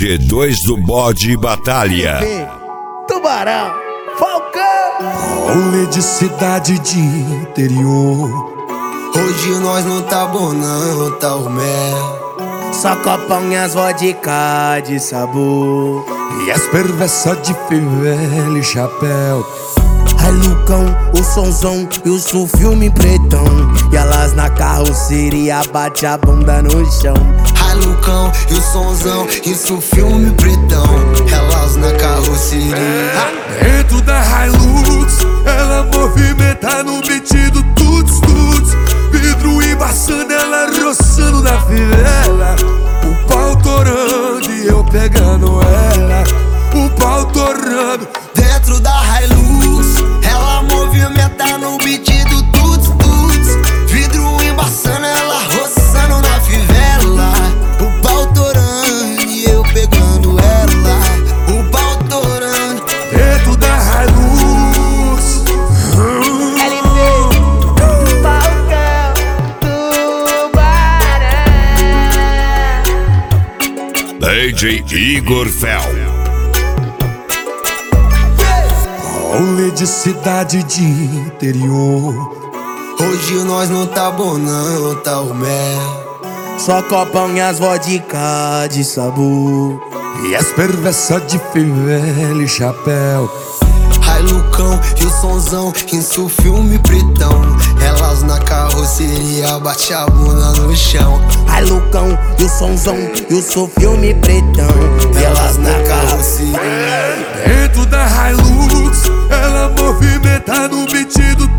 G2 do bode batalha. Tubarão, Falcão. Rolê de cidade de interior. Hoje nós não tá bom não, tá o mel. Só copão e as vodka de sabor. E as perversas de fivela e chapéu. Ai Lucão, o sonzão e o filme pretão. E elas na carroceria bate a bunda no chão. Ai Lucão e o sonzão, isso filme pretão. Elas na carroceria. Dentro da Hilux, ela movimenta no beat do tuts tuts. Vidro embaçando, ela roçando na fivela. O pau torando e eu pegando ela. O pau torando. Dentro da Hilux, ela movimenta no beat do tuts tuts. Vidro embaçando, ela roçando na fivela. O pau torando e eu pegando ela. O pau torando. Dentro da Hilux. Falcão, Tubarão. DJ Igor Fel. Rolê de cidade de interior. Hoje nós não tá bom não, tá o mel. Só copão e as vodka de sabor. E as perversas de fivela e chapéu. Ai Lucão e o sonzão, isso filme pretão. Elas na carroceria bate a bunda no chão. Ai Lucão e o sonzão e o filme pretão. E elas na carroceria. Dentro da Hilux, ela movimenta no beat do